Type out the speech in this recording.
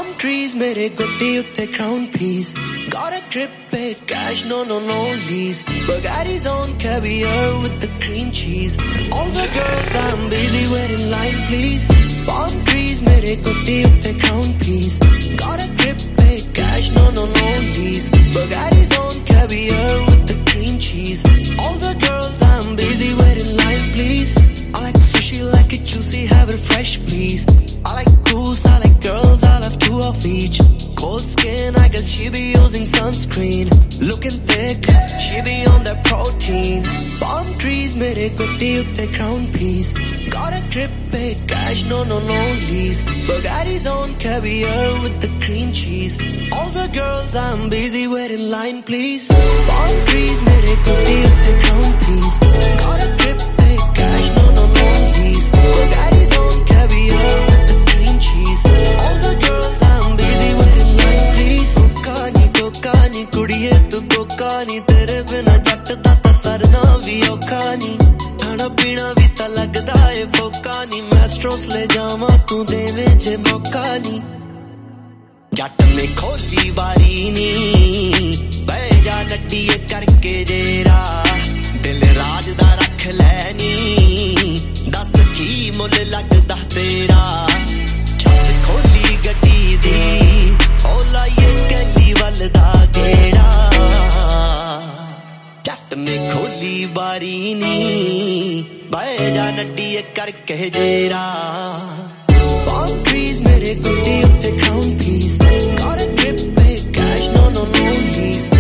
Palm trees mere gotti utte crown piece. Got a drip paid cash, no lease. Bugatti's on caviar with the cream cheese. All the girls I'm busy waiting line please. Palm trees mere gotti utte crown piece. Got a drip paid cash, no lease. Bugatti's on caviar with the cream cheese. All the girls I'm busy waiting line please. I like sushi, like it juicy, have it fresh please. I like goose, I like girls, I'll have two of each. Cold skin, I guess she be using sunscreen. Looking thick, she be on that protein. Palm trees, mere gotti utte crown piece. Got a drip paid cash, no lease. Bugatti's on caviar with the cream cheese. All the girls I'm busy waiting line please. Palm trees, mere gotti utte crown piece. Got a drip paid cash, no lease. Bugatti's on caviar with the cream cheese. All the girls I'm busy waiting line please. Kokani kudiye tu kokani. Tere bina jatt da ta sarna vi okha nahi. Khana pina vi ta lagda hai foka nahi. Mastros le jawa tu deve je mauka nahi. Jatt ne kholi wari ni. Beh ja laddiye karke jera. Dil raaj da rakh le ni. Das ki mul lagda tera. Jatt kholi gaddi di. Ola ye gally wal da geda. Jatt ne kholi wari ni. Beh ja laddiye karke jera. Palm trees mere gotti utte crown piece. Got a drip paid cash, no lease.